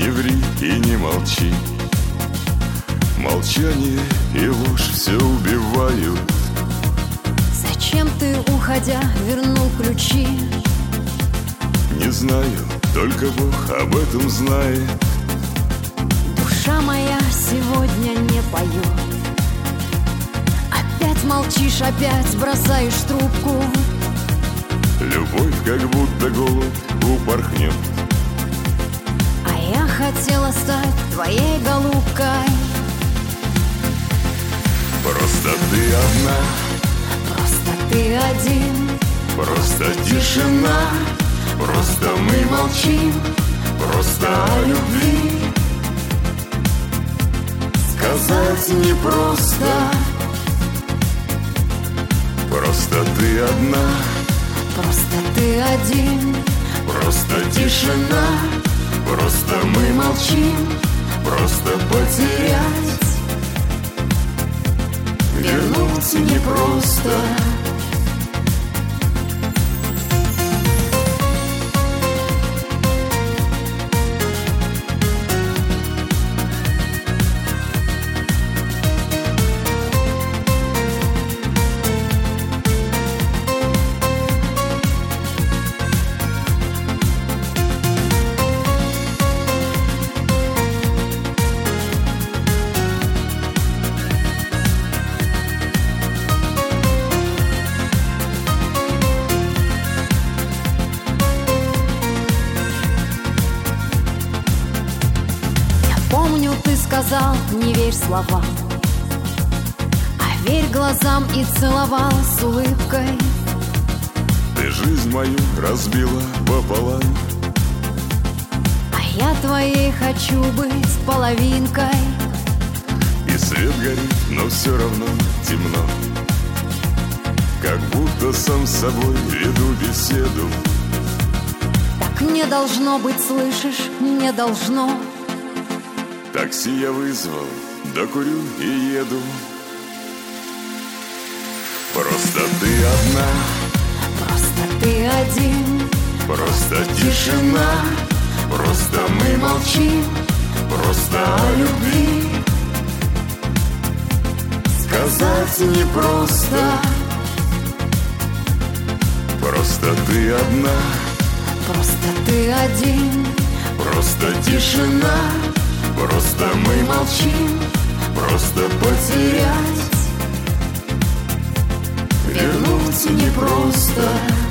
не ври и не молчи. Молчание и ложь все убивают. Зачем ты, уходя, вернул ключи? Не знаю, только Бог об этом знает. Душа моя сегодня не поет. Опять молчишь, опять бросаешь трубку. Любовь как будто голубь упорхнет. А я хотела стать твоей голубкой. Просто ты одна, Просто ты один, просто тишина. Просто мы молчим, просто о любви сказать непросто. Просто ты одна, просто ты один, просто тишина. Просто мы молчим, просто потерять вернуть непросто. Помню, ты сказал, не верь словам, а верь глазам, и целовал с улыбкой. Ты жизнь мою разбила пополам. А я твоей хочу быть половинкой. И свет горит, но все равно темно. Как будто сам с собой веду беседу. Так не должно быть, слышишь, не должно. Такси я вызвал, докурю и еду. Просто ты одна, Просто ты один, просто тишина. Просто мы молчим, просто о любви сказать непросто. Просто ты одна, просто ты один, просто тишина. Просто мы молчим, просто потерять вернуть непросто.